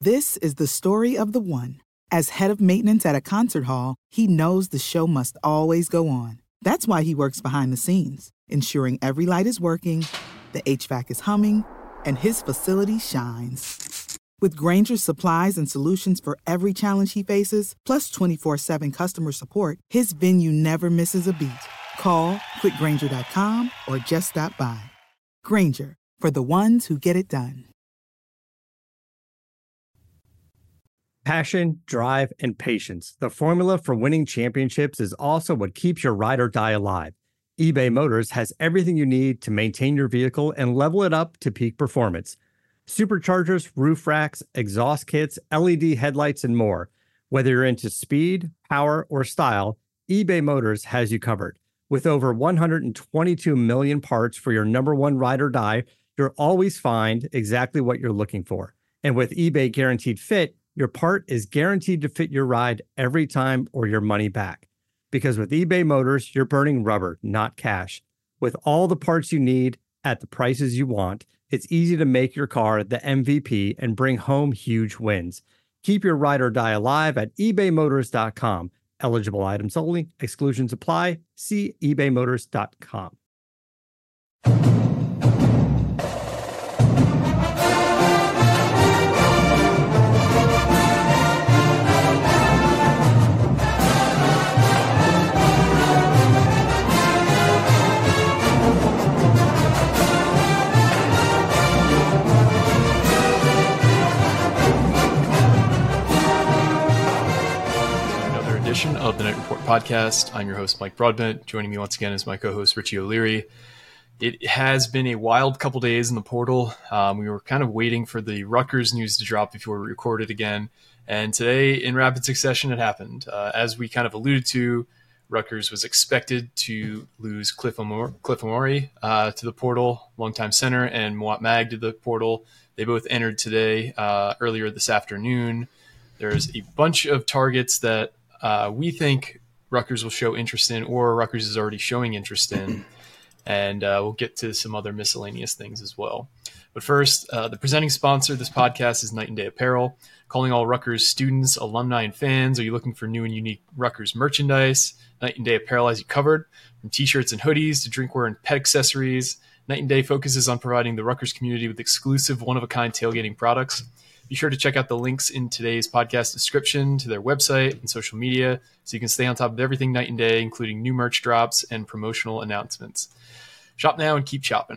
This is the story of the one. As head of maintenance at a concert hall, he knows the show must always go on. That's why he works behind the scenes, ensuring every light is working, the HVAC is humming, and his facility shines. With Grainger's supplies and solutions for every challenge he faces, plus 24/7 customer support, his venue never misses a beat. Call quickgrainger.com or just stop by. Grainger, for the ones who get it done. Passion, drive, and patience. The formula for winning championships is also what keeps your ride or die alive. eBay Motors has everything you need to maintain your vehicle and level it up to peak performance. Superchargers, roof racks, exhaust kits, LED headlights, and more. Whether you're into speed, power, or style, eBay Motors has you covered. With over 122 million parts for your number one ride or die, you'll always find exactly what you're looking for. And with eBay Guaranteed Fit, your part is guaranteed to fit your ride every time or your money back. Because with eBay Motors, you're burning rubber, not cash. With all the parts you need at the prices you want, it's easy to make your car the MVP and bring home huge wins. Keep your ride or die alive at ebaymotors.com. Eligible items only. Exclusions apply. See ebaymotors.com. Of the Knight Report podcast. I'm your host, Mike Broadbent. Joining me once again is my co-host, Richie O'Leary. It has been a wild couple days in the portal. We were kind of waiting for the Rutgers news to drop before we recorded again. And today, in rapid succession, it happened. As we kind of alluded to, Rutgers was expected to lose Cliff Omori to the portal, longtime center, and Mawot Mag to the portal. They both entered today, earlier this afternoon. There's a bunch of targets that we think Rutgers will show interest in, or Rutgers is already showing interest in, and we'll get to some other miscellaneous things as well. But first, the presenting sponsor of this podcast is Night and Day Apparel. Calling all Rutgers students, alumni, and fans. Are you looking for new and unique Rutgers merchandise? Night and Day Apparel has you covered. From t-shirts and hoodies to drinkware and pet accessories, Night and Day focuses on providing the Rutgers community with exclusive, one-of-a-kind tailgating products. Be sure to check out the links in today's podcast description to their website and social media so you can stay on top of everything Night and Day, including new merch drops and promotional announcements. Shop now and keep shopping.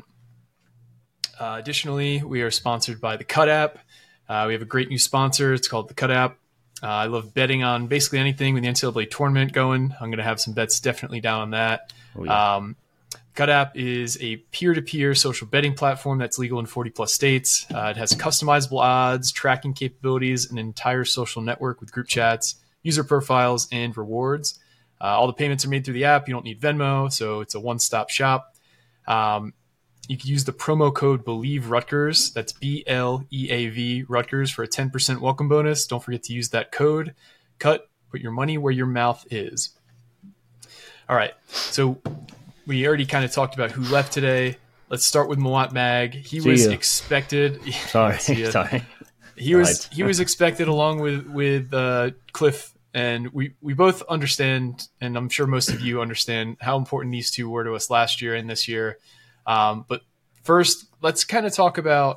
Additionally, we are sponsored by the Cut app. We have a great new sponsor. It's called the Cut app. I love betting on basically anything with the NCAA tournament going. I'm going to have some bets definitely down on that. Oh, yeah. Cut app is a peer-to-peer social betting platform that's legal in 40-plus states. It has customizable odds, tracking capabilities, an entire social network with group chats, user profiles, and rewards. All the payments are made through the app. You don't need Venmo, so it's a one-stop shop. You can use the promo code BelieveRutgers. That's BLEAV Rutgers for a 10% welcome bonus. Don't forget to use that code. Cut, put your money where your mouth is. All right, so we already kind of talked about who left today. Let's start with Mawot Mag. He was expected. Sorry. He was expected along with Cliff, and we both understand, and I'm sure most of you understand how important these two were to us last year and this year. But first, let's kind of talk about,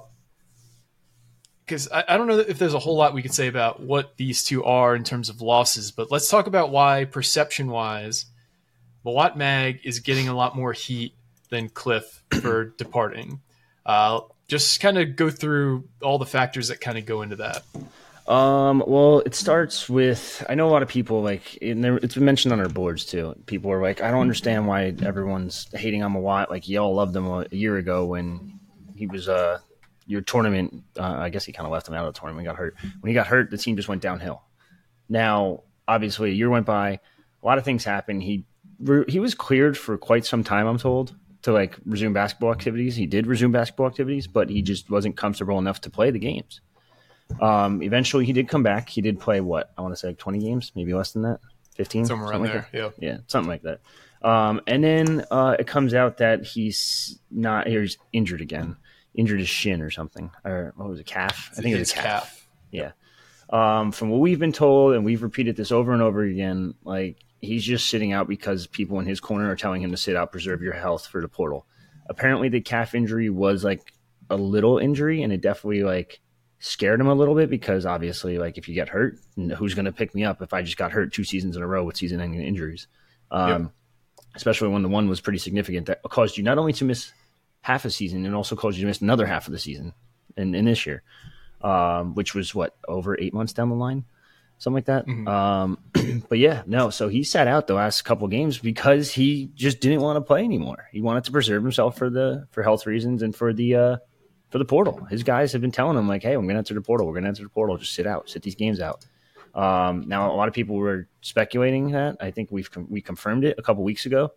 because I don't know if there's a whole lot we could say about what these two are in terms of losses, but let's talk about why perception-wise Mawot Mag is getting a lot more heat than Cliff for departing. Just kind of go through all the factors that kind of go into that. Well, it starts with, I know a lot of people, it's been mentioned on our boards too. People are like, I don't understand why everyone's hating on Mawot. Like, y'all loved him a year ago when he was your tournament. I guess he kind of left him out of the tournament, got hurt. When he got hurt, the team just went downhill. Now, obviously, a year went by. A lot of things happened. He was cleared for quite some time, I'm told, to resume basketball activities. He did resume basketball activities, but he just wasn't comfortable enough to play the games. Eventually he did come back. He did play I want to say 20 games, maybe less than that, 15, somewhere around there. Yeah, something like that. And then it comes out that he's injured again, injured his shin or something, or what was it, calf? I think it was a calf. Yeah. From what we've been told, and we've repeated this over and over again, like he's just sitting out because people in his corner are telling him to sit out, preserve your health for the portal. Apparently, the calf injury was like a little injury, and it definitely like scared him a little bit because obviously, like if you get hurt, who's going to pick me up if I just got hurt 2 seasons in a row with season-ending injuries? Especially when the one was pretty significant that caused you not only to miss half a season, and also caused you to miss another half of the season in this year. Which was over 8 months down the line, something like that. But yeah, no. So he sat out the last couple of games because he just didn't want to play anymore. He wanted to preserve himself for health reasons and for the portal. His guys have been telling him like, "Hey, I'm going to enter the portal. We're going to enter the portal. Just sit these games out." Now a lot of people were speculating that. I think we confirmed it a couple weeks ago.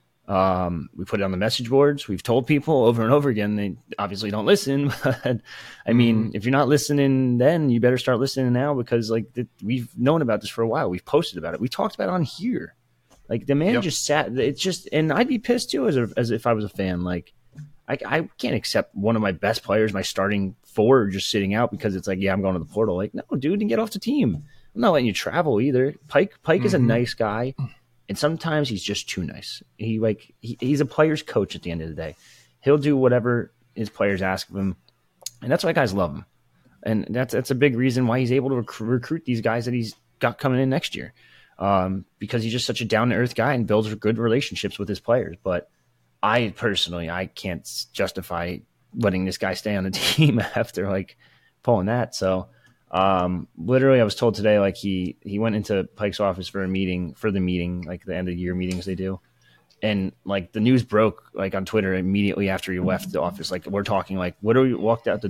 We put it on the message boards. We've told people over and over again. They obviously don't listen. But I mean, if you're not listening, then you better start listening now because like we've known about this for a while. We've posted about it. We talked about it on here. Like the man just sat. It's just, and I'd be pissed too as if I was a fan. Like I can't accept one of my best players, my starting 4, just sitting out because it's like, yeah, I'm going to the portal. Like, no, dude, and get off the team. I'm not letting you travel either. Pike is a nice guy. And sometimes he's just too nice. He's a player's coach at the end of the day. He'll do whatever his players ask of him, and that's why guys love him. And that's a big reason why he's able to recruit these guys that he's got coming in next year, because he's just such a down to earth guy and builds good relationships with his players. But I personally can't justify letting this guy stay on the team after like pulling that. So. Literally I was told today, like he went into Pike's office for the meeting, like the end of the year meetings they do. And like the news broke like on Twitter immediately after he left the office. Like we're talking like literally walked out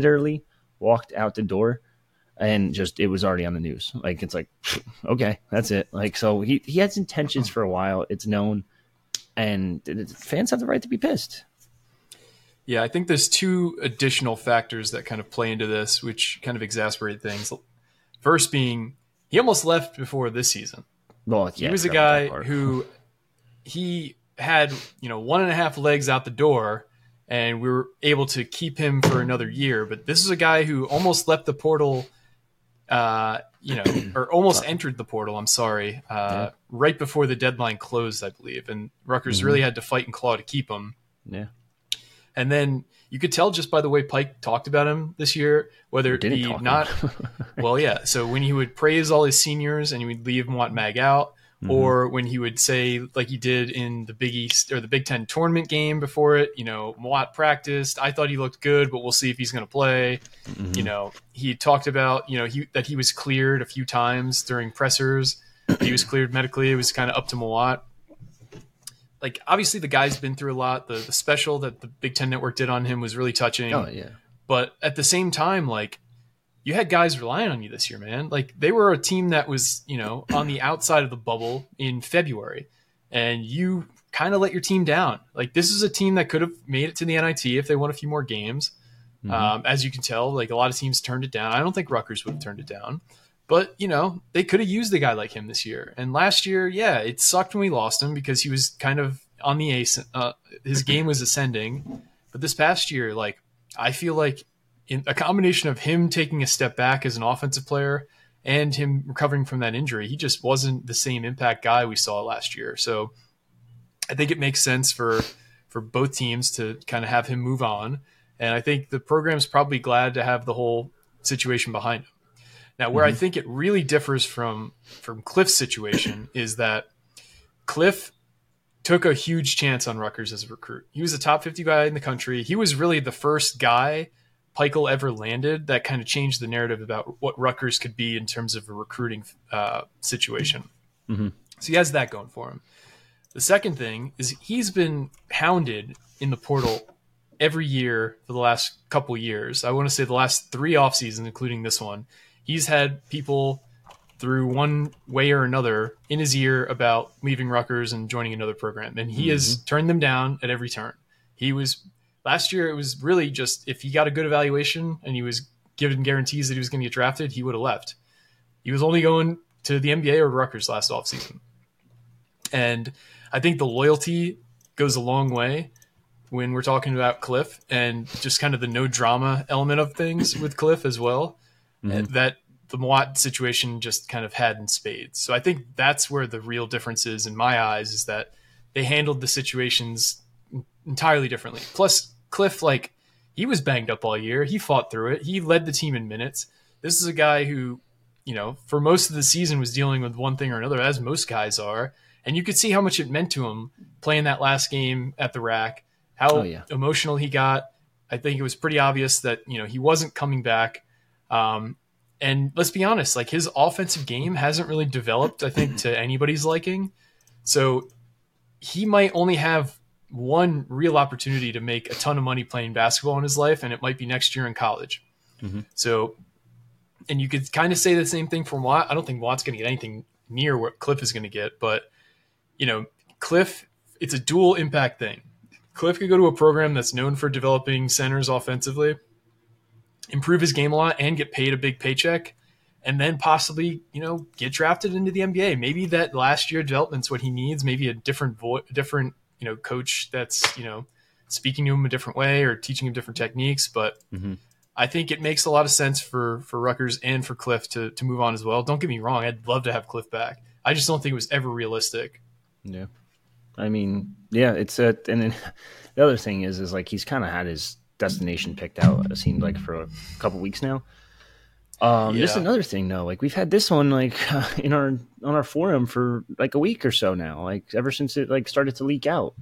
the door and just, it was already on the news. Like, it's like, okay, that's it. Like, so he has intentions for a while. It's known, and fans have the right to be pissed. Yeah, I think there's 2 additional factors that kind of play into this, which kind of exasperate things. First being, he almost left before this season. Well, yeah, he was a guy who he had, 1.5 legs out the door, and we were able to keep him for another year. But this is a guy who almost left the portal, or almost entered the portal. I'm sorry, right before the deadline closed, I believe, and Rutgers really had to fight and claw to keep him. Yeah. And then you could tell just by the way Pike talked about him this year, whether it be not, well, yeah. So when he would praise all his seniors and he would leave Mawot Mag out, or when he would say, like he did in the Big East or the Big Ten tournament game before it, Mawot practiced. I thought he looked good, but we'll see if he's going to play. He talked about, that he was cleared a few times during pressers. He was cleared medically. It was kind of up to Mawot. Like, obviously the guy's been through a lot. The special that the Big Ten Network did on him was really touching. Oh, yeah. But at the same time, like, you had guys relying on you this year, man. Like, they were a team that was, on the outside of the bubble in February, and you kind of let your team down. Like, this is a team that could have made it to the NIT if they won a few more games. As you can tell, like, a lot of teams turned it down. I don't think Rutgers would have turned it down. But, they could have used a guy like him this year. And last year, yeah, it sucked when we lost him because he was kind of on the ace. His game was ascending. But this past year, like, I feel like in a combination of him taking a step back as an offensive player and him recovering from that injury, he just wasn't the same impact guy we saw last year. So I think it makes sense for both teams to kind of have him move on. And I think the program's probably glad to have the whole situation behind him. Now, where I think it really differs from Cliff's situation is that Cliff took a huge chance on Rutgers as a recruit. He was a top 50 guy in the country. He was really the first guy Pikiell ever landed that kind of changed the narrative about what Rutgers could be in terms of a recruiting situation. So he has that going for him. The second thing is he's been hounded in the portal every year for the last couple years. I want to say the last 3 off seasons, including this one. He's had people through one way or another in his ear about leaving Rutgers and joining another program. And he has turned them down at every turn. Last year, it was really just if he got a good evaluation and he was given guarantees that he was going to get drafted, he would have left. He was only going to the NBA or Rutgers last offseason. And I think the loyalty goes a long way when we're talking about Cliff and just kind of the no drama element of things with Cliff as well. that the Mawot situation just kind of had in spades. So I think that's where the real difference is in my eyes, is that they handled the situations entirely differently. Plus Cliff, like, he was banged up all year. He fought through it. He led the team in minutes. This is a guy who, for most of the season was dealing with one thing or another, as most guys are. And you could see how much it meant to him playing that last game at the Rack, how emotional he got. I think it was pretty obvious that, he wasn't coming back. And let's be honest, like, his offensive game hasn't really developed, I think, to anybody's liking. So he might only have one real opportunity to make a ton of money playing basketball in his life, and it might be next year in college. So, and you could kind of say the same thing for Watt. I don't think Watt's going to get anything near what Cliff is going to get, but, Cliff, it's a dual impact thing. Cliff could go to a program that's known for developing centers offensively, improve his game a lot, and get paid a big paycheck, and then possibly, get drafted into the NBA. Maybe that last year development's what he needs. Maybe a different coach that's, speaking to him a different way or teaching him different techniques. But I think it makes a lot of sense for Rutgers and for Cliff to move on as well. Don't get me wrong. I'd love to have Cliff back. I just don't think it was ever realistic. Yeah. I mean, yeah, and then the other thing is like, he's kind of had his destination picked out, it seemed like, for a couple weeks now. Just another thing though, like, we've had this one like on our forum for like a week or so now, like ever since it like started to leak out.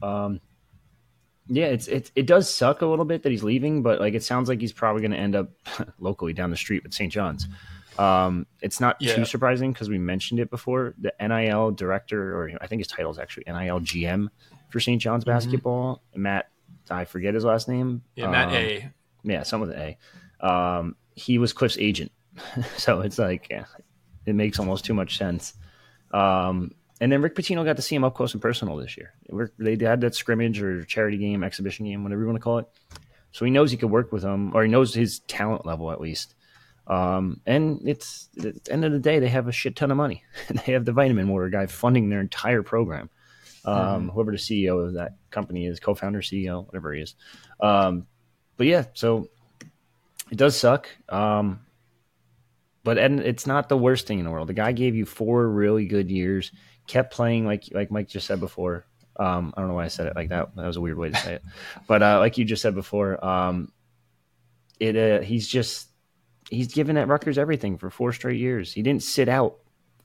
It does suck a little bit that he's leaving, but like, it sounds like he's probably going to end up locally down the street with St. John's. It's not too surprising because we mentioned it before. The NIL director, or I think his title is actually NIL GM for St. John's basketball, Matt, I forget his last name. Matt A. Yeah, some with an A. He was Cliff's agent. So it's like, it makes almost too much sense. And then Rick Pitino got to see him up close and personal this year. They had that scrimmage or charity game, exhibition game, whatever you want to call it. So he knows he could work with him, or he knows his talent level at least. And it's at the end of the day, they have a shit ton of money. They have the Vitamin Water guy funding their entire program. Whoever the CEO of that company is, co-founder, CEO, whatever he is. But yeah, so it does suck. But it's not the worst thing in the world. The guy gave you 4 really good years, kept playing like Mike just said before. I don't know why I said it like that. That was a weird way to say it. But like you just said before, he's given at Rutgers everything for 4 straight years. He didn't sit out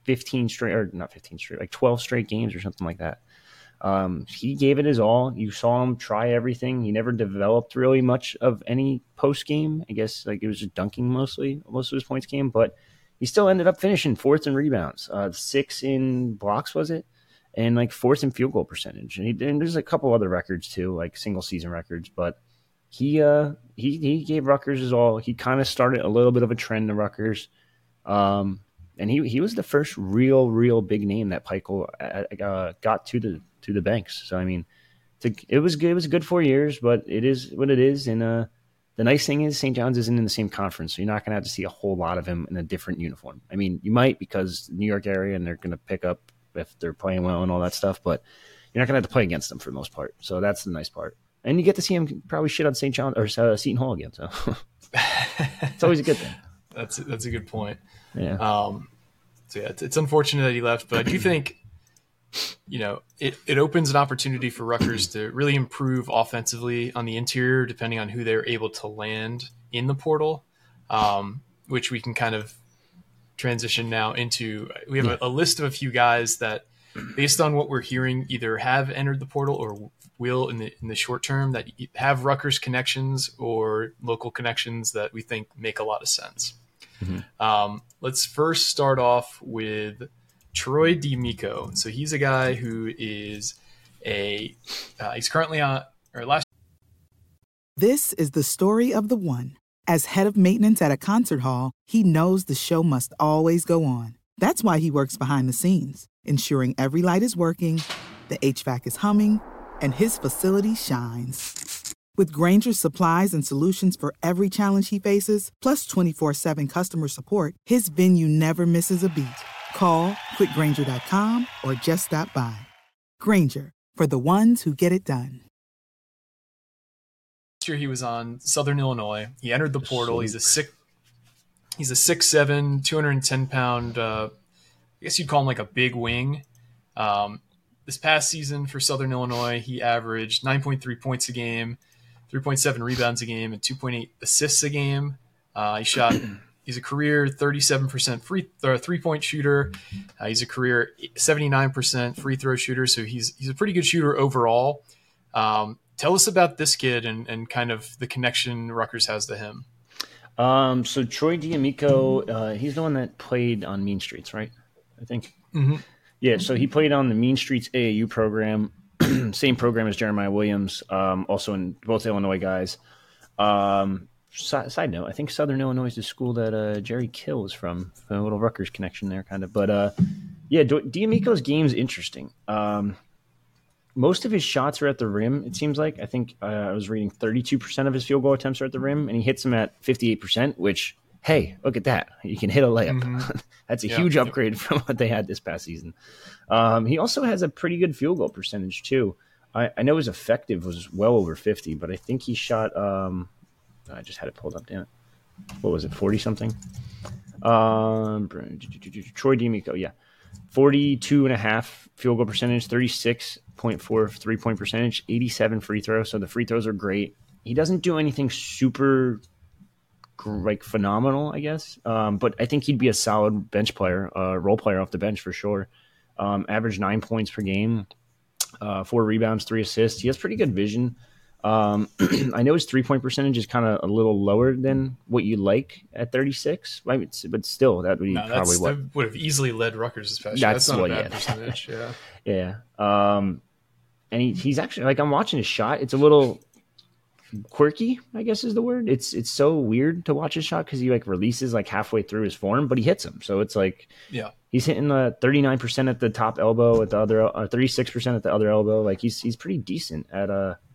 12 straight games or something like that. He gave it his all. You saw him try everything. He never developed really much of any post game. I guess like it was just dunking most of his points game, but he still ended up finishing 4th in rebounds, 6th in blocks, was it? And like 4th in field goal percentage. And there's a couple other records too, like single season records, but he gave Rutgers his all. He kind of started a little bit of a trend to Rutgers. And he was the first real big name that Pikiell got to the banks. So I mean, it was good. It was a good 4 years, but it is what it is. And the nice thing is St. John's isn't in the same conference, so you're not going to have to see a whole lot of him in a different uniform. I mean, you might because New York area, and they're going to pick up if they're playing well and all that stuff. But you're not going to have to play against them for the most part. So that's the nice part. And you get to see him probably shit on St. John or Seton Hall again. So it's always a good thing. That's a good point. Yeah. So yeah, it's unfortunate that he left, but I do think, it opens an opportunity for Rutgers to really improve offensively on the interior, depending on who they're able to land in the portal, which we can kind of transition now into. We have a list of a few guys that, based on what we're hearing, either have entered the portal or will in the short term, that have Rutgers connections or local connections that we think make a lot of sense. Let's first start off with Troy D'Amico. So he's a guy who is he's currently on, or last. This is the story of the one. As head of maintenance at a concert hall, he knows the show must always go on. That's why he works behind the scenes, ensuring every light is working, the HVAC is humming, and his facility shines. With Grainger's supplies and solutions for every challenge he faces, plus 24/7 customer support, his venue never misses a beat. Call quickgrainger.com or just stop by. Grainger, for the ones who get it done. Last year he was on Southern Illinois. He entered the portal. He's a He's a 6'7", 210-pound, I guess you'd call him like a big wing. This past season for Southern Illinois, he averaged 9.3 points a game, 3.7 rebounds a game, and 2.8 assists a game. He's a career 37% three-point shooter. He's a career 79% free throw shooter, so he's a pretty good shooter overall. Tell us about this kid and kind of the connection Rutgers has to him. So Troy D'Amico, he's the one that played on Mean Streets, right? I think. Mm-hmm. Yeah, so he played on the Mean Streets AAU program, same program as Jeremiah Williams, also in both Illinois guys. Side note, I think Southern Illinois is the school that Jerry Kill is from. A little Rutgers connection there, kind of. But yeah, D'Amico's game's interesting. Most of his shots are at the rim, it seems like. I think I was reading 32% of his field goal attempts are at the rim, and he hits them at 58%, which, hey, look at that. You can hit a layup. Mm-hmm. That's a huge upgrade from what they had this past season. He also has a pretty good field goal percentage, too. I know his effective was well over 50, but I think he shot I just had it pulled up, damn it. What was it, 40-something? Troy D'Amico, yeah. 42.5 field goal percentage, 36.4 three-point percentage, 87 free throws. So the free throws are great. He doesn't do anything super phenomenal, I guess. But I think he'd be a solid bench player, role player off the bench for sure. Average 9 points per game, 4 rebounds, 3 assists. He has pretty good vision. I know his 3-point percentage is kind of a little lower than what you like at 36, but still, that would be probably what that would have easily led Rutgers this past year. That's not a bad percentage. Yeah, yeah. And he's actually I'm watching his shot. It's a little quirky, I guess is the word. It's so weird to watch his shot because he releases halfway through his form, but he hits them. So it's he's hitting 39% at the top elbow, at the other 36% at the other elbow. He's pretty decent at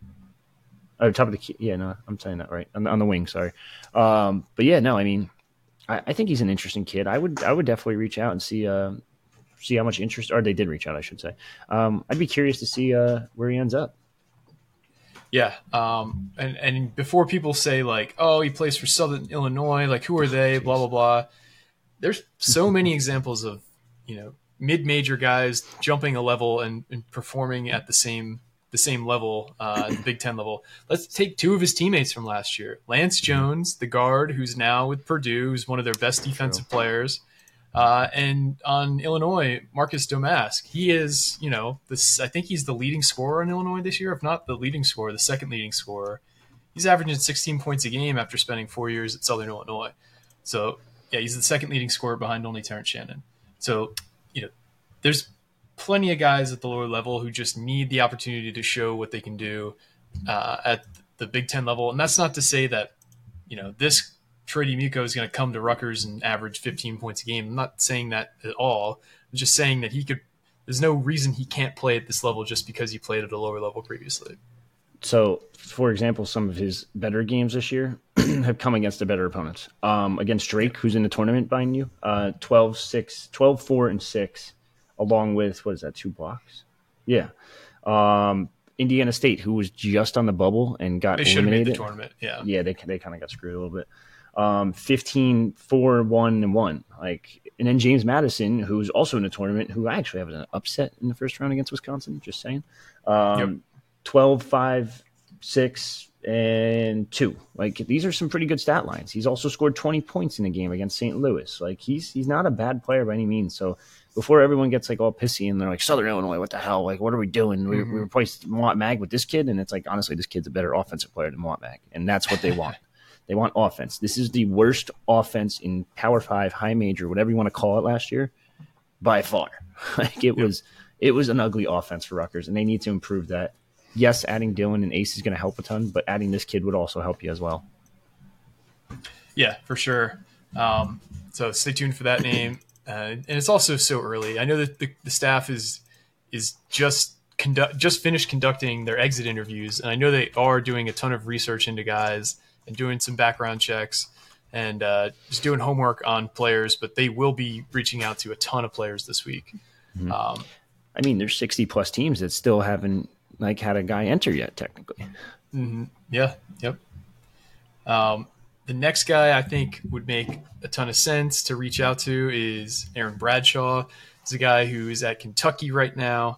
top of the key. Yeah, no, I'm saying that right. On the wing, sorry. But yeah, no, I mean, I think he's an interesting kid. I would definitely reach out and see how much interest, or they did reach out, I should say. I'd be curious to see where he ends up. Yeah. And before people say oh, he plays for Southern Illinois, who are they? Blah, blah, blah. There's so many examples of, mid-major guys jumping a level and performing at the same level, the Big Ten level. Let's take 2 of his teammates from last year. Lance Jones, the guard, who's now with Purdue, who's one of their best defensive players. And on Illinois, Marcus Domask. He is, I think he's the leading scorer in Illinois this year, if not the leading scorer, the second leading scorer. He's averaging 16 points a game after spending 4 years at Southern Illinois. So, yeah, he's the second leading scorer behind only Terrence Shannon. So, there's plenty of guys at the lower level who just need the opportunity to show what they can do at the Big Ten level. And that's not to say that, this Troy D'Amico is going to come to Rutgers and average 15 points a game. I'm not saying that at all. I'm just saying that there's no reason he can't play at this level just because he played at a lower level previously. So, for example, some of his better games this year have come against the better opponents. Against Drake, who's in the tournament behind you, 12, 4, and 6. Along with, 2 blocks? Yeah. Indiana State, who was just on the bubble and got eliminated. They should have made the tournament, yeah. Yeah, they kind of got screwed a little bit. 15, 4, 1, and 1. And then James Madison, who's also in the tournament, who I actually have an upset in the first round against Wisconsin, just saying. 12, 5, 6, and 2. These are some pretty good stat lines. He's also scored 20 points in the game against St. Louis. He's not a bad player by any means. So before everyone gets all pissy and they're like, Southern Illinois, what the hell? What are we doing? Mm-hmm. We replaced Mawot Mag with this kid, and it's honestly, this kid's a better offensive player than Mawot Mag, and that's what they want. They want offense. This is the worst offense in Power 5, high major, whatever you want to call it last year, by far. It was an ugly offense for Rutgers, and they need to improve that. Yes, adding Dylan and Ace is going to help a ton, but adding this kid would also help you as well. Yeah, for sure. So stay tuned for that name. And it's also so early. I know that the staff is just finished conducting their exit interviews, and I know they are doing a ton of research into guys and doing some background checks and just doing homework on players, but they will be reaching out to a ton of players this week. Mm-hmm. There's 60-plus teams that still haven't had a guy enter yet, technically. Mm-hmm. Yeah. Yep. The next guy I think would make a ton of sense to reach out to is Aaron Bradshaw. He's a guy who is at Kentucky right now.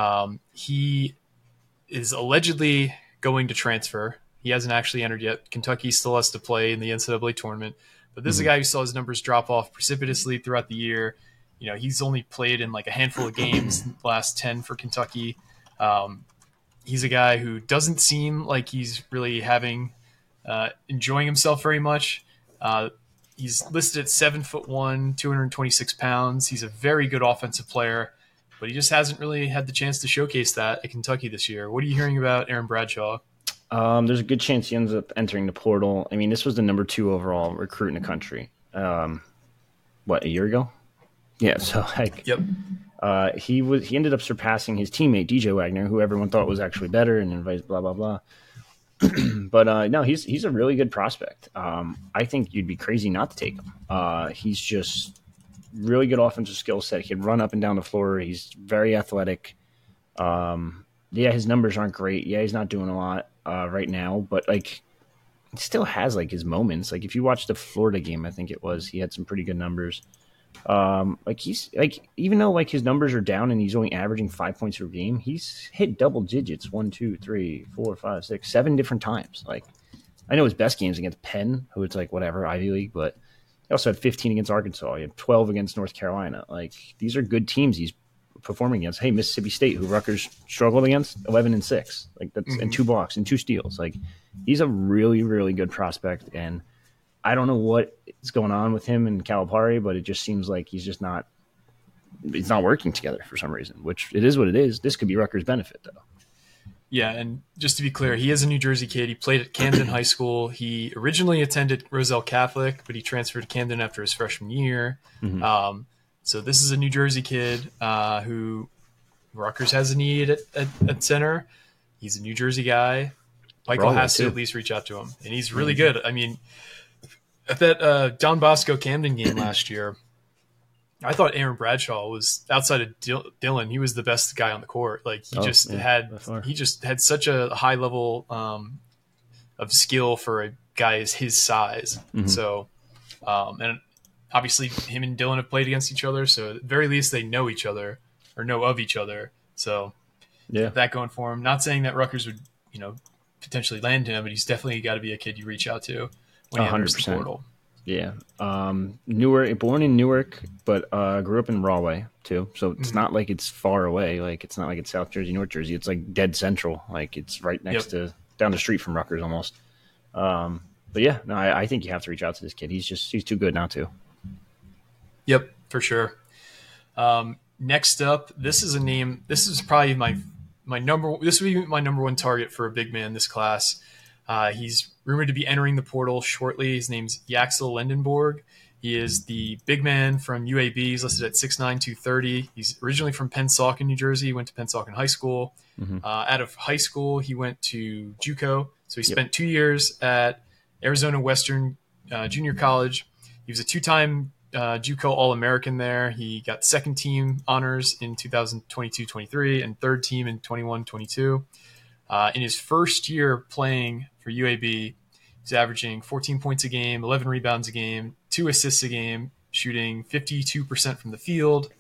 He is allegedly going to transfer. He hasn't actually entered yet. Kentucky still has to play in the NCAA tournament. But this is a guy who saw his numbers drop off precipitously throughout the year. He's only played in like a handful of games in the last 10 for Kentucky. He's a guy who doesn't seem like he's really enjoying himself very much. He's listed at 7'1", 226 pounds. He's a very good offensive player, but he just hasn't really had the chance to showcase that at Kentucky this year. What are you hearing about Aaron Bradshaw? There's a good chance he ends up entering the portal. I mean, this was the number 2 overall recruit in the country. A year ago? Yeah. So yep. He ended up surpassing his teammate DJ Wagner, who everyone thought was actually better, and invites blah blah blah. But no, he's a really good prospect. I think you'd be crazy not to take him. He's just really good offensive skill set. He can run up and down the floor. He's very athletic. His numbers aren't great. Yeah, he's not doing a lot right now, but like he still has like his moments. Like if you watch the Florida game, I think it was, he had some pretty good numbers. He's like, even though like his numbers are down and he's only averaging 5 points per game, he's hit double digits 1, 2, 3, 4, 5, 6, 7 different times. Like I know his best games against Penn, who it's like whatever Ivy League, but he also had 15 against Arkansas. He had 12 against North Carolina. Like these are good teams he's performing against. Hey, Mississippi State, who Rutgers struggled against, 11-6. Like that's and 2 blocks and 2 steals. Like he's a really, really good prospect, and I don't know what is going on with him and Calipari, but it just seems like it's not working together for some reason, which it is what it is. This could be Rutgers' benefit, though. Yeah, and just to be clear, he is a New Jersey kid. He played at Camden High School. He originally attended Roselle Catholic, but he transferred to Camden after his freshman year. Mm-hmm. So this is a New Jersey kid who Rutgers has a need at center. He's a New Jersey guy. Michael has to at least reach out to him, and he's really good. I mean, at that Don Bosco Camden game last year, I thought Aaron Bradshaw was, outside of Dylan, he was the best guy on the court. Like he just had such a high level of skill for a guy his size. Mm-hmm. So, and obviously him and Dylan have played against each other, so at the very least they know each other or know of each other. So that going for him. Not saying that Rutgers would, potentially land him, but he's definitely got to be a kid you reach out to when he enters the portal. Yeah. Newark, born in Newark, but grew up in Rahway too. So it's not like it's far away. Like it's not like it's South Jersey, North Jersey. It's like dead central. Like it's right next to, down the street from Rutgers almost. But yeah, no, I think you have to reach out to this kid. He's too good not to. Yep, for sure. Next up, this is a name. This is probably this would be my number 1 target for a big man this class. He's rumored to be entering the portal shortly. His name's Yaxel Lendenborg. He is the big man from UAB. He's listed at 6'9", 230. He's originally from Pennsauken, New Jersey. He went to Pennsauken High School. Mm-hmm. Out of high school, he went to JUCO. So he spent 2 years at Arizona Western Junior College. He was a 2-time JUCO All-American there. He got second team honors in 2022-23 and third team in 21-22. In his first year playing for UAB, he's averaging 14 points a game, 11 rebounds a game, 2 assists a game, shooting 52% from the field,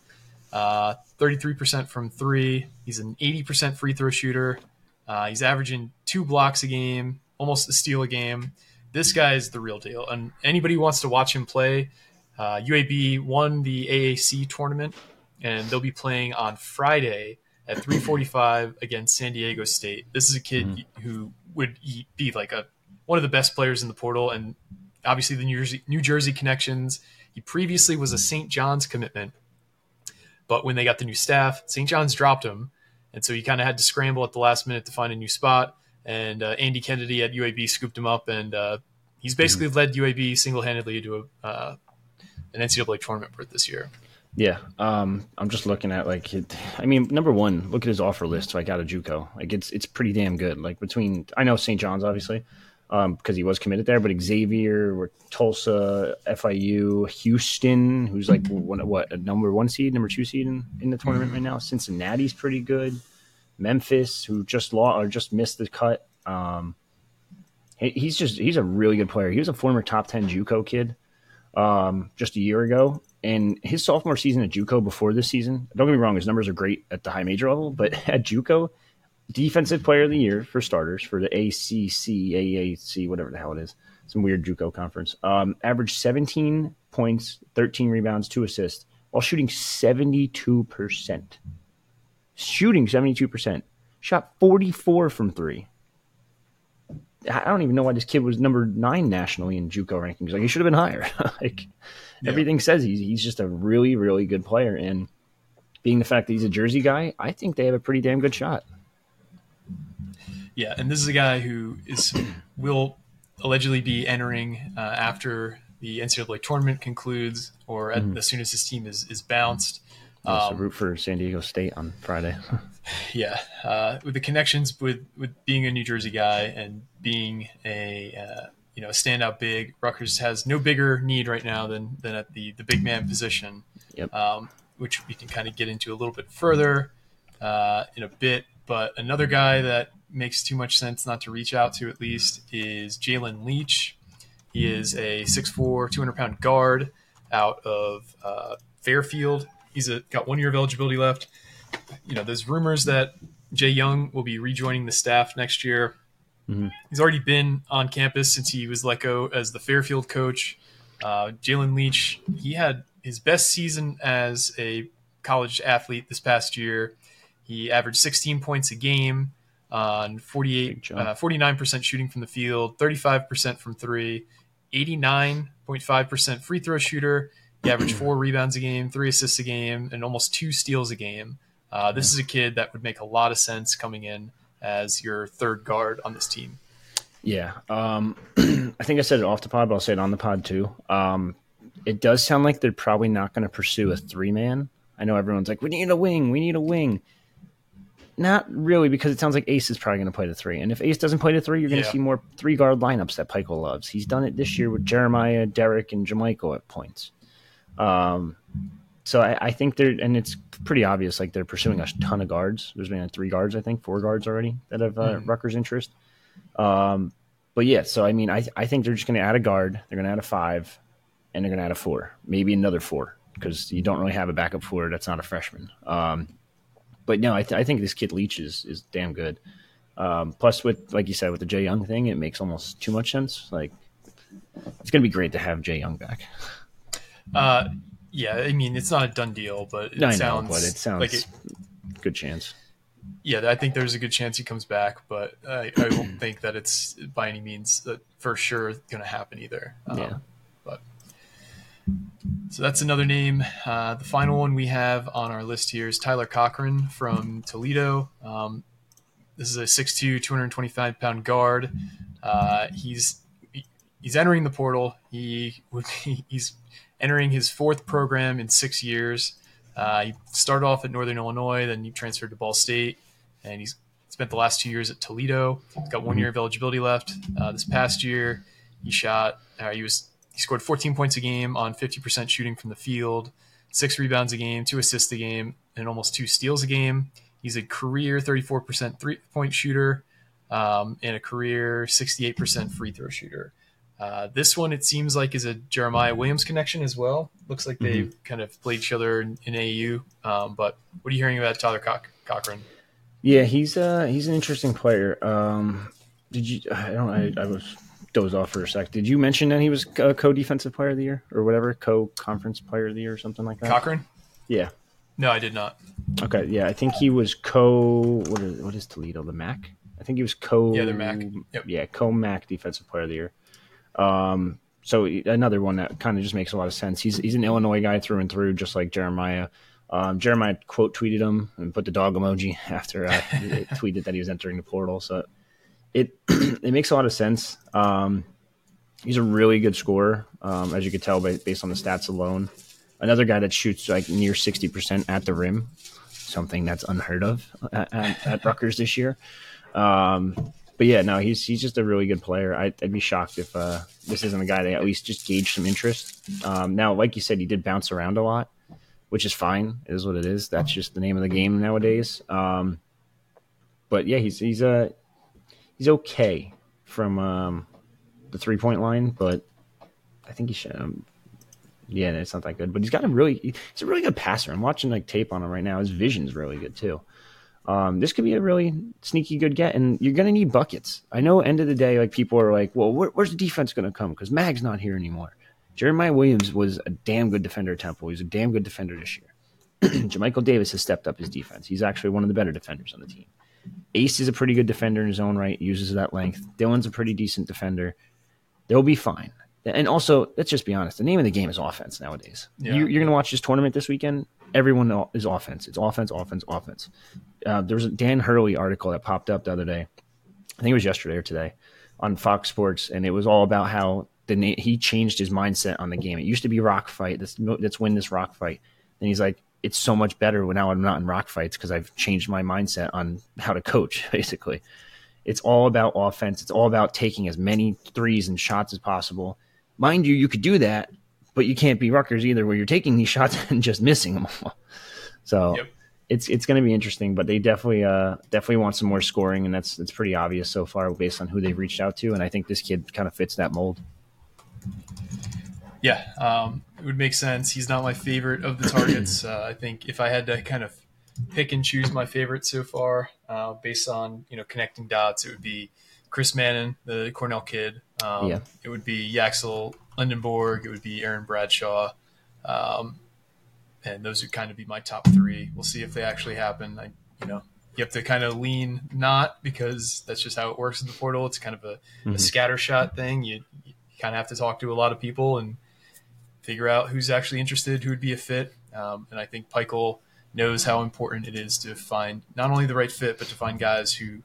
33% from 3. He's an 80% free throw shooter. He's averaging 2 blocks a game, almost a steal a game. This guy is the real deal. And anybody who wants to watch him play, UAB won the AAC tournament, and they'll be playing on Friday at 3:45 against San Diego State. This is a kid who would be like one of the best players in the portal, and obviously the New Jersey connections. He previously was a St. John's commitment, but when they got the new staff, St. John's dropped him, and so he kind of had to scramble at the last minute to find a new spot. And Andy Kennedy at UAB scooped him up, and he's basically led UAB single-handedly to an NCAA tournament berth this year. Yeah, I'm just looking at number 1, look at his offer list. Like out of JUCO, like it's pretty damn good. Like between, I know St. John's obviously, because he was committed there, but Xavier, Tulsa, FIU, Houston, who's like a number 1 seed, number 2 seed in the tournament right now. Cincinnati's pretty good. Memphis, who just missed the cut. He's a really good player. He was a former top 10 JUCO kid just a year ago. And his sophomore season at JUCO before this season, don't get me wrong, his numbers are great at the high major level, but at JUCO, defensive player of the year for starters for the AAC, whatever the hell it is, some weird JUCO conference. Averaged 17 points, 13 rebounds, 2 assists, while shooting 72%. Shot 44 from 3. I don't even know why this kid was number 9 nationally in JUCO rankings. Like, he should have been higher. Everything says he's just a really, really good player. And being the fact that he's a Jersey guy, I think they have a pretty damn good shot. Yeah, and this is a guy who will allegedly be entering after the NCAA tournament concludes, or as soon as his team is bounced. So root for San Diego State on Friday. With the connections with being a New Jersey guy and being a standout big, Rutgers has no bigger need right now than at the big man position. Yep. Which we can kind of get into a little bit further in a bit. But another guy that makes too much sense not to reach out to, at least, is Jalen Leach. He is a 6'4", 200-pound guard out of Fairfield. He's got 1 year of eligibility left. There's rumors that Jay Young will be rejoining the staff next year. Mm-hmm. He's already been on campus since he was let go as the Fairfield coach. Jalen Leach, he had his best season as a college athlete this past year. He averaged 16 points a game on 49% shooting from the field, 35% from 3, 89.5% free throw shooter. He averaged 4 rebounds a game, 3 assists a game, and almost 2 steals a game. This is a kid that would make a lot of sense coming in as your third guard on this team. Yeah. I think I said it off the pod, but I'll say it on the pod too. It does sound like they're probably not going to pursue a 3-man. I know everyone's like, we need a wing. Not really, because it sounds like Ace is probably going to play the 3. And if Ace doesn't play the 3, you're going to see more 3-guard lineups that Pico loves. He's done it this year with Jeremiah, Derek, and Jamichael at points. So I think and it's pretty obvious, like they're pursuing a ton of guards. There's been 3 guards, I think, 4 guards already that have Rutgers' interest. But yeah, so I mean, I think they're just going to add a guard. They're going to add a 5, and they're going to add a 4, maybe another 4, because you don't really have a backup 4 that's not a freshman. But no, I think this kid Leach is damn good. Plus, with, like you said, with the Jay Young thing, it makes almost too much sense. Like, it's going to be great to have Jay Young back. Yeah, I mean, it's not a done deal, but it sounds like a good chance. Yeah, I think there's a good chance he comes back, but I don't think that it's by any means for sure going to happen either. So that's another name. The final one we have on our list here is Tyler Cochran from Toledo. This is a 6'2", 225-pound guard. He's entering the portal. He's entering his 4th program in 6 years. He started off at Northern Illinois, then he transferred to Ball State, and he's spent the last 2 years at Toledo. He's got 1 year of eligibility left. This past year, he scored 14 points a game on 50% shooting from the field, 6 rebounds a game, 2 assists a game, and almost 2 steals a game. He's a career 34% three-point shooter and a career 68% free throw shooter. This one, it seems like, is a Jeremiah Williams connection as well. Looks like they've kind of played each other in AAU. But what are you hearing about Tyler Cochran? Yeah, he's an interesting player. I was dozed off for a sec. Did you mention that he was co-defensive player of the year or whatever, co-conference player of the year or something like that? Cochran? Yeah. No, I did not. Okay, yeah, I think he was what is Toledo, the MAC? I think he was Yeah, they're MAC. Yep. Yeah, co-MAC defensive player of the year. So another one that kind of just makes a lot of sense. He's an Illinois guy through and through, just like Jeremiah. Jeremiah quote tweeted him and put the dog emoji after he tweeted that he was entering the portal. So it makes a lot of sense. He's a really good scorer, as you could tell based on the stats alone. Another guy that shoots like near 60% at the rim, something that's unheard of at Rutgers this year. But yeah, no, he's just a really good player. I'd be shocked if this isn't a guy that at least just gauge some interest. Now, like you said, he did bounce around a lot, which is fine. It is what it is. That's just the name of the game nowadays. But yeah, he's okay from the 3-point line, but I think he should. Yeah, it's not that good. But he's a really good passer. I'm watching like tape on him right now. His vision's really good too. This could be a really sneaky good get, and you're going to need buckets. I know end of the day, like people are like, well, where's the defense going to come? Because Mag's not here anymore. Jeremiah Williams was a damn good defender at Temple. He was a damn good defender this year. Jermichael Davis has stepped up his defense. He's actually one of the better defenders on the team. Ace is a pretty good defender in his own right, uses that length. Dylan's a pretty decent defender. They'll be fine. And also, let's just be honest, the name of the game is offense nowadays. Yeah. You're going to watch this tournament this weekend, everyone is offense. It's offense, offense, offense. There was a Dan Hurley article that popped up the other day. I think it was yesterday or today on Fox Sports, and it was all about how he changed his mindset on the game. It used to be rock fight. Let's win this rock fight. And he's like, it's so much better when now I'm not in rock fights because I've changed my mindset on how to coach, basically. It's all about offense. It's all about taking as many threes and shots as possible. Mind you, you could do that, but you can't be Rutgers either, where you're taking these shots and just missing them all. So yep. It's going to be interesting, but they definitely want some more scoring, and that's pretty obvious so far based on who they've reached out to, and I think this kid kind of fits that mold. Yeah, it would make sense. He's not my favorite of the targets. I think if I had to kind of pick and choose my favorites so far, based on connecting dots, it would be Chris Mannon, the Cornell kid. It would be Yaxel Lindenborg. It would be Aaron Bradshaw. And those would kind of be my top three. We'll see if they actually happen. You have to kind of lean not, because that's just how it works in the portal. It's kind of a scatter shot thing. You kind of have to talk to a lot of people and figure out who's actually interested, who would be a fit. And I think Pikiell knows how important it is to find not only the right fit, but to find guys who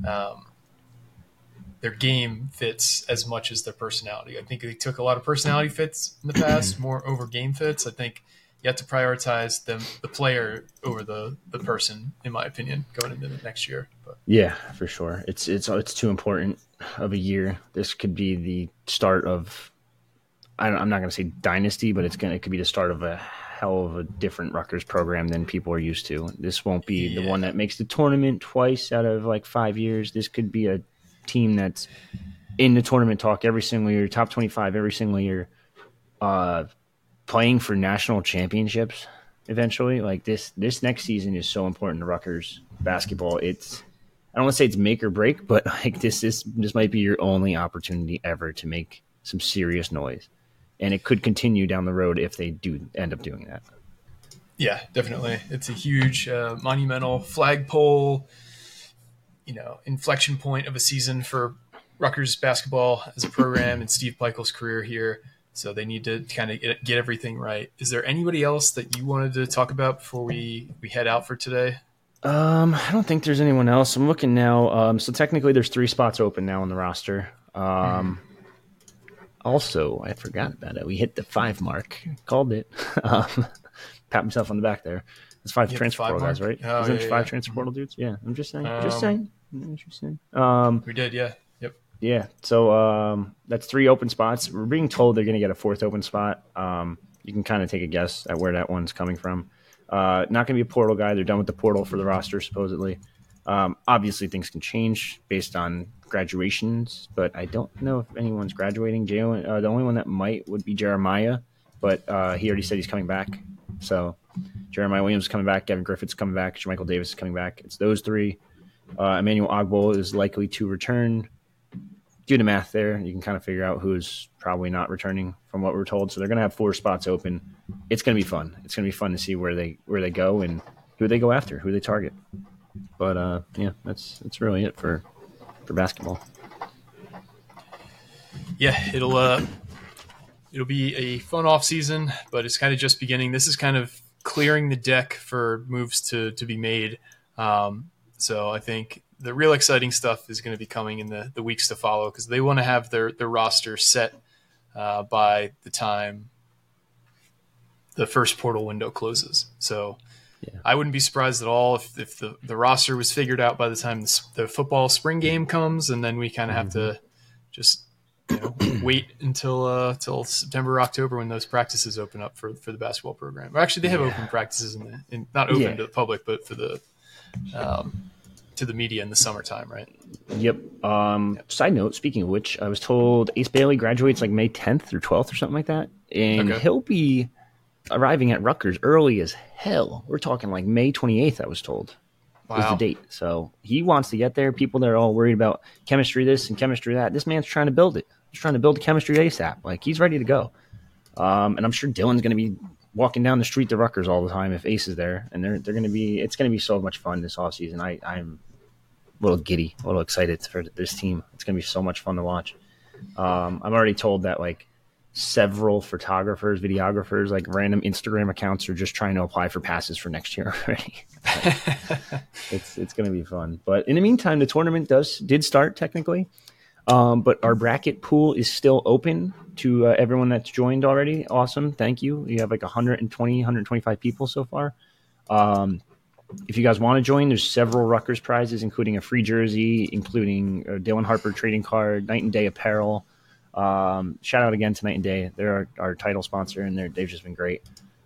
their game fits as much as their personality. I think they took a lot of personality fits in the past, more over game fits. I think you have to prioritize the player over the person, in my opinion, going into the next year. But yeah, for sure. It's too important of a year. This could be the start of, I'm not going to say dynasty, but it could be the start of a hell of a different Rutgers program than people are used to. This won't be the one that makes the tournament twice out of like 5 years. This could be a team that's in the tournament talk every single year, top 25 every single year, playing for national championships eventually. Like this next season is so important to Rutgers basketball. I don't want to say it's make or break, but like this might be your only opportunity ever to make some serious noise. And it could continue down the road if they do end up doing that. Yeah, definitely. It's a huge, monumental flagpole, inflection point of a season for Rutgers basketball as a program and Steve Pikiell's career here. So they need to kind of get everything right. Is there anybody else that you wanted to talk about before we head out for today? I don't think there's anyone else. I'm looking now. So technically there's 3 spots open now on the roster. Also, I forgot about it. We hit the 5 mark. Called it. Pat myself on the back there. It's 5 transfer portal guys, right? Oh, Isn't it 5 transfer portal dudes? Yeah, I'm just saying. We did, yeah. Yep. Yeah, so that's 3 open spots. We're being told they're going to get a 4th open spot. You can kind of take a guess at where that one's coming from. Not going to be a portal guy. They're done with the portal for the roster, supposedly. Obviously, things can change based on graduations, but I don't know if anyone's graduating. The only one that would be Jeremiah, but he already said he's coming back. So Jeremiah Williams is coming back, Gavin Griffith's coming back, Jermichael Davis is coming back. It's those 3. Emmanuel Ogbo is likely to return. Do the math there. You can kind of figure out who's probably not returning from what we're told. So they're going to have 4 spots open. It's going to be fun. It's going to be fun to see where they go and who they go after, who they target. But yeah, that's really it for basketball. Yeah, it'll be a fun off season, but it's kind of just beginning. This is kind of clearing the deck for moves to be made. So I think the real exciting stuff is going to be coming in the weeks to follow, because they want to have their roster set by the time the first portal window closes. So yeah. I wouldn't be surprised at all if the roster was figured out by the time the football spring game comes, and then we kind of have to just wait until September or October when those practices open up for the basketball program. Or actually, they have open practices not open to the public, but for the to the media in the summertime, right? Yep. Side note, speaking of which, I was told Ace Bailey graduates like May 10th or 12th or something like that. And he'll be arriving at Rutgers early as hell. We're talking like May 28th, I was told. Wow. Is the date. So he wants to get there. People that are all worried about chemistry this and chemistry that. This man's trying to build it. He's trying to build the chemistry ASAP. Like, he's ready to go. And I'm sure Dylan's going to be walking down the street to Rutgers all the time if Ace is there. And they're going to be – it's going to be so much fun this offseason. I'm a little giddy, a little excited for this team. It's going to be so much fun to watch. I'm already told that, like, several photographers, videographers, like random Instagram accounts are just trying to apply for passes for next year already. It's going to be fun. But in the meantime, the tournament did start technically. But our bracket pool is still open to everyone that's joined already. Awesome. Thank you. You have like 125 people so far. If you guys want to join, there's several Rutgers prizes, including a free jersey, including a Dylan Harper trading card, Night and Day apparel. Shout out again to Night and Day. They're our title sponsor, and they've just been great.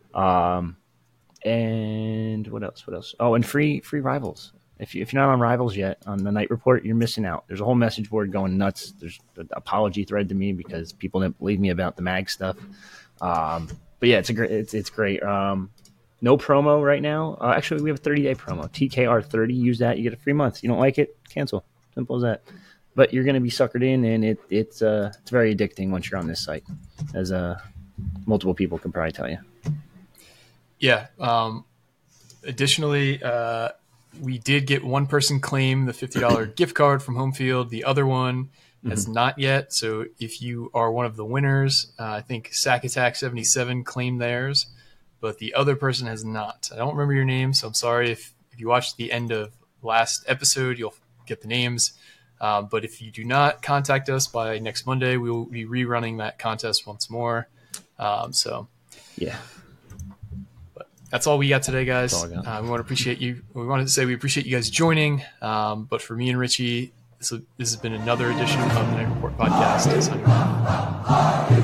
And what else? Oh, and free Rivals. If you're not on Rivals yet on the Night Report, you're missing out. There's a whole message board going nuts. There's an apology thread to me because people didn't believe me about the mag stuff. But yeah, it's great. No promo right now. Actually, we have a 30-day promo. TKR30. Use that. You get a free month. You don't like it? Cancel. Simple as that. But you're going to be suckered in, and it's very addicting once you're on this site, as multiple people can probably tell you. Yeah. Additionally, we did get one person claim the $50 gift card from Home Field. The other one has not yet. So if you are one of the winners, I think Sack Attack 77 claimed theirs, but the other person has not. I don't remember your name, so I'm sorry. If you watched the end of last episode, you'll get the names. But if you do not contact us by next Monday, we will be rerunning that contest once more. Yeah. But that's all we got today, guys. We want to appreciate you. We wanted to say we appreciate you guys joining. But for me and Richie, this has been another edition of the Night Report podcast. Signing off.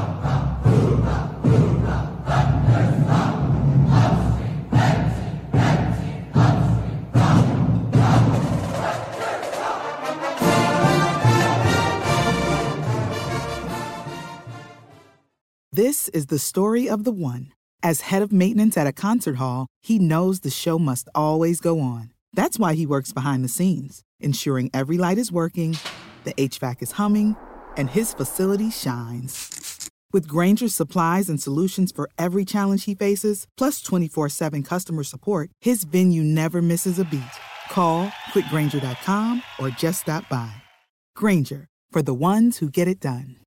This is the story of the one. As head of maintenance at a concert hall, he knows the show must always go on. That's why he works behind the scenes, ensuring every light is working, the HVAC is humming, and his facility shines. With Grainger's supplies and solutions for every challenge he faces, plus 24/7 customer support, his venue never misses a beat. Call quickgrainger.com or just stop by. Grainger, for the ones who get it done.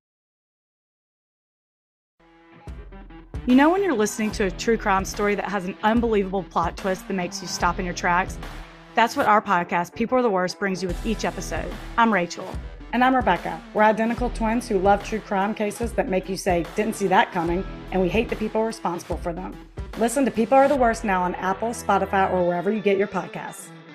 You know when you're listening to a true crime story that has an unbelievable plot twist that makes you stop in your tracks? That's what our podcast, People Are the Worst, brings you with each episode. I'm Rachel. And I'm Rebecca. We're identical twins who love true crime cases that make you say, didn't see that coming, and we hate the people responsible for them. Listen to People Are the Worst now on Apple, Spotify, or wherever you get your podcasts.